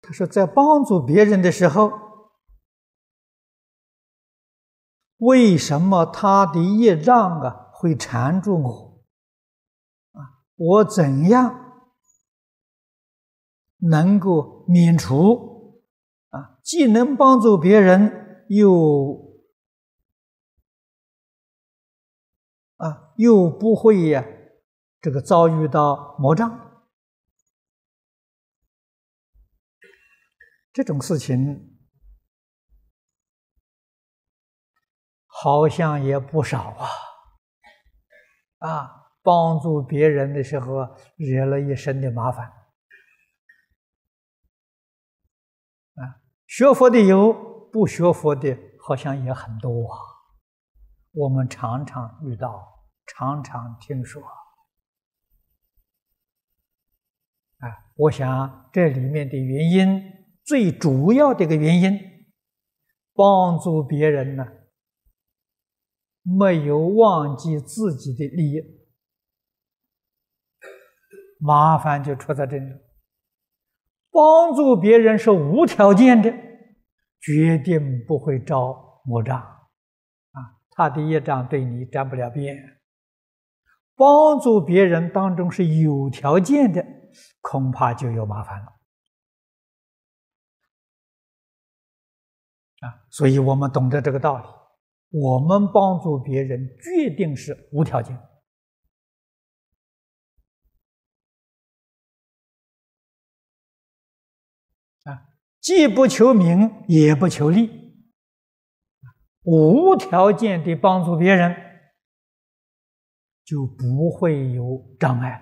他说，在帮助别人的时候，为什么他的业障会缠住我？我怎样能够免除？既能帮助别人，又不会这个遭遇到魔障。这种事情好像也不少帮助别人的时候惹了一身的麻烦学佛的有，不学佛的好像也很多我们常常遇到，常常听说我想这里面的原因，最主要的一个原因，帮助别人呢，没有忘记自己的利益，麻烦就出在这里。帮助别人是无条件的，决定不会招魔障他的业障对你沾不了边。帮助别人当中是有条件的，恐怕就有麻烦了所以我们懂得这个道理，我们帮助别人决定是无条件既不求名也不求利，无条件的帮助别人，就不会有障碍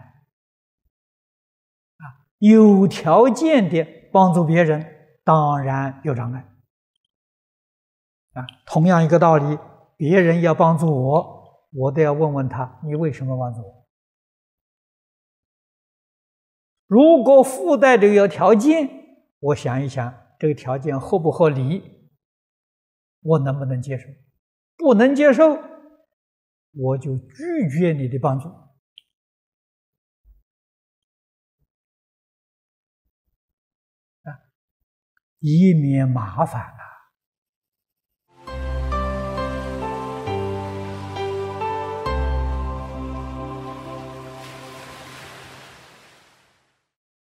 有条件的帮助别人，当然有障碍同样一个道理，别人要帮助我，我都要问问他，你为什么帮助我？如果附带着有条件，我想一想，这个条件合不合理，我能不能接受？不能接受，我就拒绝你的帮助以免麻烦